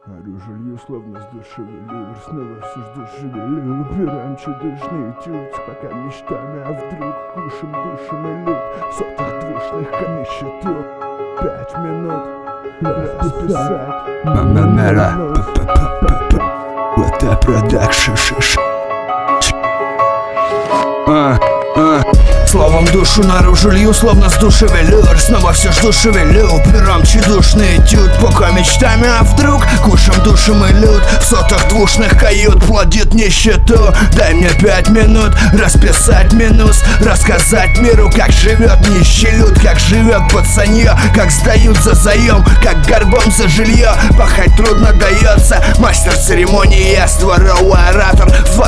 Жилью словно с души велю, снова все жду шевелю. Убираем чудышный тюц, пока мечтами, а вдруг кушаем душем и люд. В сотых двушных на счету 5 минут расписать. Мамамера, вот это продакшн. Словом душу наружу лью, словно с души велюр. Снова все жду шевелю, пером чудушный этюд. Пока мечтами, а вдруг кушаем душем и люд. В сотах двушных кают плодит нищету. Дай мне 5 минут расписать минус, рассказать миру, как живет нищий люд, как живет пацанье, как сдают за заем, как горбом за жилье. Пахать трудно дается, мастер церемонии, я дворовый оратор.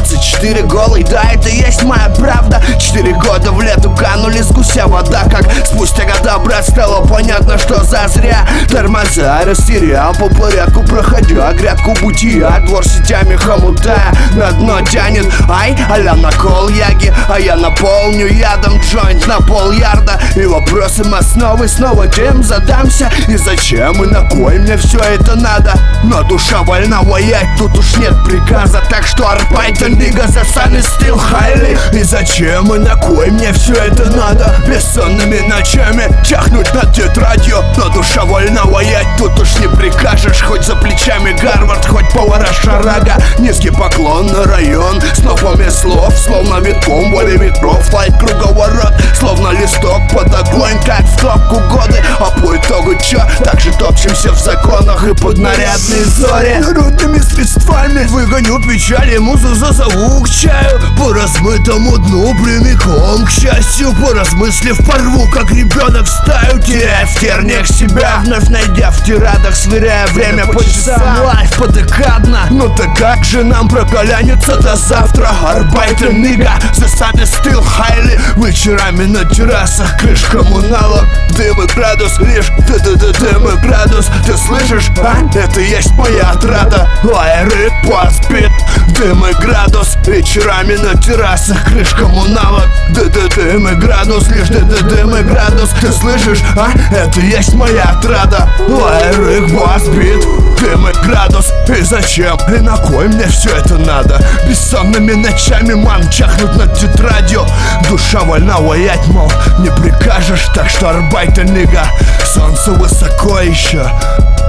24 голый, да, это есть моя правда. 4 года в лету канули с гуся вода, как спустя года, брат, стало понятно, что зазря. Тормоза растерял, по порядку проходя грядку бытия, двор сетями хомута на дно тянет. Ай, а-ля накол яги, а я наполню ядом джойнт на пол-ярда. И вопросом основы снова тем задамся: и зачем, и на кой мне все это надо? Но душа вольна воять, тут уж нет приказа, так что арбайтер, нига, за sun still highly. И зачем, и на кой мне все это надо? Бессонными ночами чахнуть над тетрадью. Но душа вольна воять, тут уж не прикажешь. Хоть за плечами Гарвард, хоть повара Шарага. Низкий поклон на район, снопами слов, словно витком воли ветров. Лайк круговорот, словно листок под огонь, как в топку годы. А по итогу чё? Так же топчемся в законах и под нарядные зори. Народными средствами выгоню печаль и музу зазову к чаю. По размытому дну прямиком к счастью, поразмыслив, порву, как ребенок стаю, теряя в терниях себя, вновь найдя в тирадах, сверяя время по часам. Лайф подекадно, ну так как же нам проколянется до завтра? Арбайтер, нига, the sun is still highly. Вечерами на террасах, крыш коммуналок, дым и градус, лишь дым и градус. Ты слышишь, а? Это есть моя отрада. Лайры, паспит, дым и градус. Вечерами на террасах, крыш коммуналок, дым и градус, лишь дым и градус. Ты слышишь, а? Это есть моя отрада. Лайры, паспит, дым и градус. И зачем, и на кой мне все это надо? Бессонными ночами ман чахнут над тетрадью. Душа вольна воять, мол, не прикажешь. Так что арбайтер, нига, солнце высоко еще.